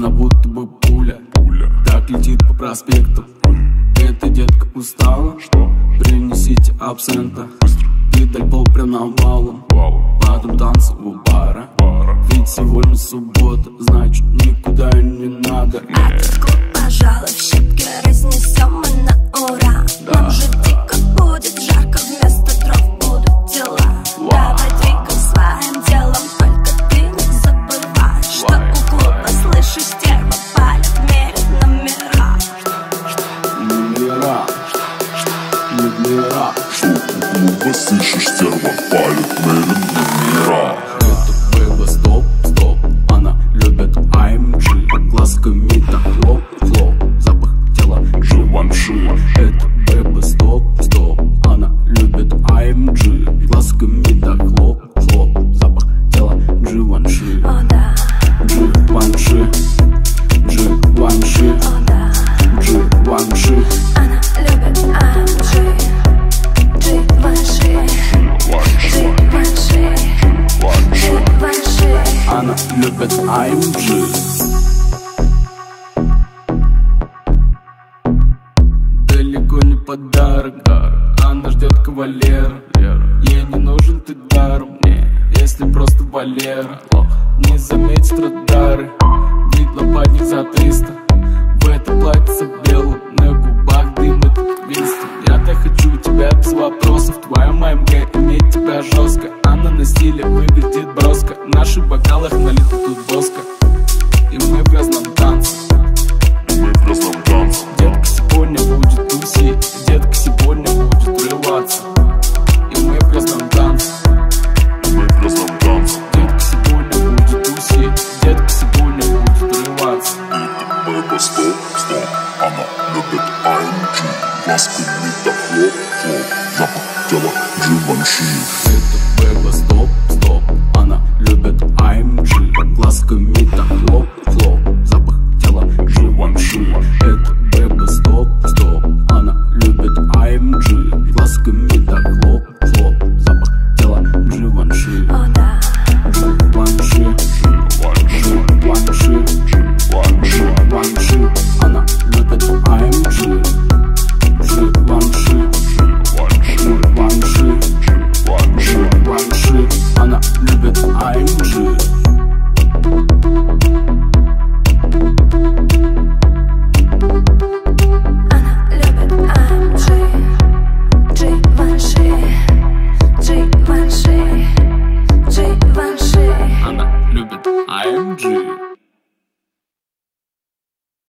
Она будто бы пуля, так летит по проспекту. Эта детка устала, принесите абсента. Видаль пол прям навалом, потом танцы у бара. Ведь сегодня суббота, значит никуда не надо. Атаку, пожалуй, в щепки разнесем мы на ура. Нам же дико будет жарко, вместо дров будут дела. Давай двигай своим делом, только ты не забывай, что у клуба, слышишь, стерва палит, мерит номера. Номера. Что у клуба, слышишь, стерва палит, мерит номера. Это было стоп, она любит AMG. Глазками так хлоп, запах тела Живанши. Это было стоп, она любит AMG. Глазками так хлоп, запах тела Живанши. О да, Живанши, Живанши, о да, Живанши. она любит AMG. Живанши, Живанши, Живанши. Она любит AMG. Далеко не подарок, она ждет кавалера. Ей не нужен ты даром, если просто Валера. Не заметит радары, вид лопатник за 300. В этом платьице белом, на губах дым от винства. Я так хочу тебя без вопросов. Твоя ММГ иметь тебя жестко. Она на стиле выглядит броско. В наших бокалах налита тут воска. И мы в грязном танце. Детка сегодня будет тусить, детка сегодня будет врываться. И мы в грязном танце. Детка сегодня будет тусить, детка сегодня будет врываться. Это стоп, она любит AMG. Глазками так хлоп, запах тела Живанши. Это было стоп, она любит AMG. Глазками так хлоп, запах тела Живанши. Это было стоп, она любит AMG. Глазками так хлоп, запах тела Живанши. О да, Живанши, Живанши, Живанши. Она любит AMG. Живанши, Живанши, Живанши. Она любит AMG. она любит AMG. Живанши, Живанши, Живанши. Она любит AMG.